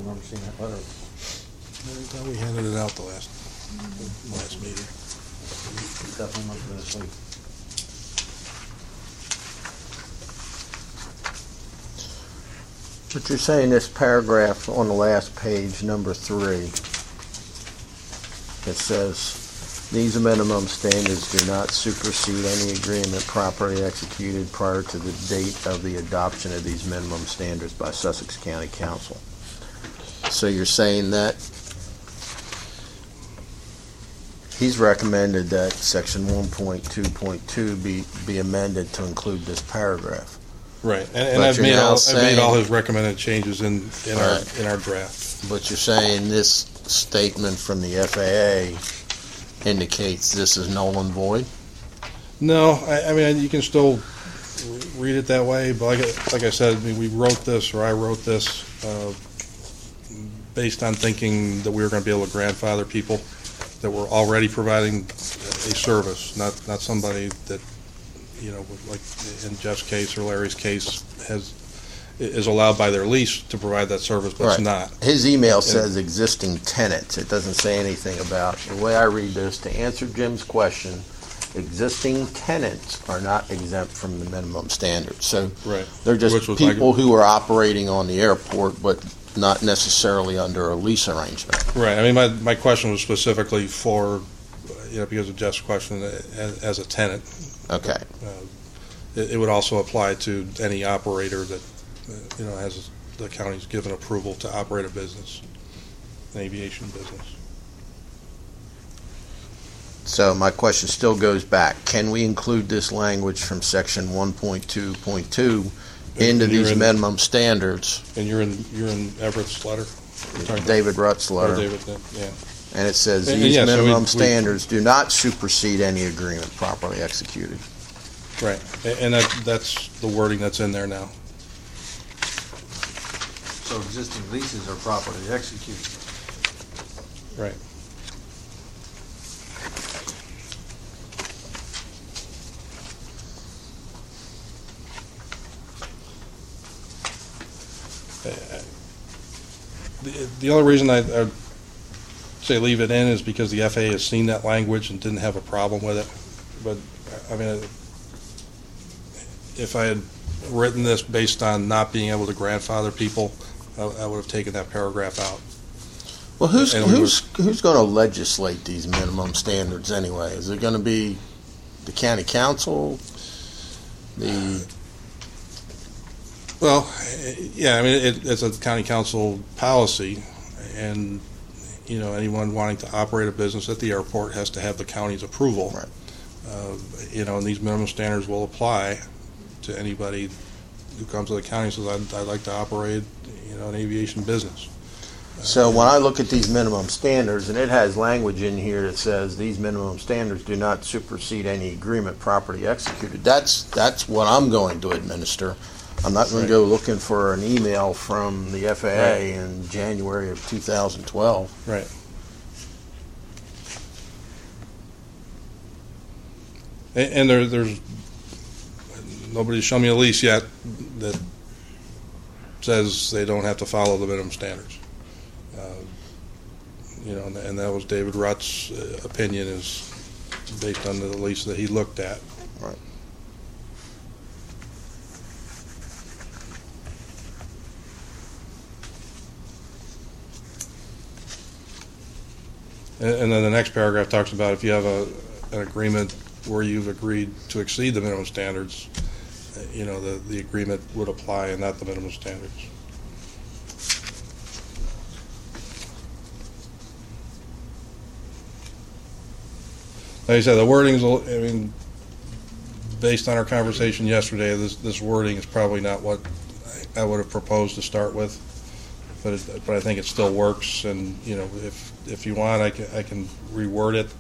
don't remember seeing that letter. I thought we handed it out the last meeting. Definitely must have been asleep. But you're saying this paragraph on the last page, number 3, it says, these minimum standards do not supersede any agreement properly executed prior to the date of the adoption of these minimum standards by Sussex County Council. So you're saying that he's recommended that section 1.2.2 be amended to include this paragraph. Right, and I've made all his recommended changes in our draft. But you're saying this statement from the FAA indicates this is null and void? No, I mean you can still read it that way, but like I said, I mean, I wrote this based on thinking that we were going to be able to grandfather people that were already providing a service, not somebody that, like in Jeff's case or Larry's case, is allowed by their lease to provide that service, but Right. it's not. His email says existing tenants. It doesn't say anything about, the way I read this, to answer Jim's question, existing tenants are not exempt from the minimum standards. So Right. they're just Which was people who are operating on the airport, but not necessarily under a lease arrangement. Right. I mean, my question was specifically for, because of Jeff's question as a tenant. Okay. It would also apply to any operator that, has the county's given approval to operate a business, an aviation business. So my question still goes back. Can we include this language from section 1.2.2 into these minimum standards? And you're in Everett's letter? David Rutt's letter. David, yeah. And it says And these yeah, so minimum we standards do not supersede any agreement properly executed. Right. And that's the wording that's in there now. So existing leases are properly executed. Right. The only reason I'd say leave it in is because the FAA has seen that language and didn't have a problem with it. But, I mean, if I had written this based on not being able to grandfather people, I would have taken that paragraph out. Well, who's going to legislate these minimum standards anyway? Is it going to be the county council? Well, yeah, I mean, it's a county council policy, and, anyone wanting to operate a business at the airport has to have the county's approval. Right. And these minimum standards will apply to anybody who comes to the county and says, I'd like to operate, an aviation business. So when I look at these minimum standards, and it has language in here that says these minimum standards do not supersede any agreement properly executed, that's what I'm going to administer. I'm not going to go looking for an email from the FAA in January of 2012. Right. And there's nobody's shown me a lease yet that says they don't have to follow the minimum standards. And that was David Rutt's opinion, is based on the lease that he looked at. Right. And then the next paragraph talks about if you have an agreement where you've agreed to exceed the minimum standards, the agreement would apply and not the minimum standards. Like I said, the wording is, based on our conversation yesterday, this wording is probably not what I would have proposed to start with, but I think it still works. And if you want, I can reword it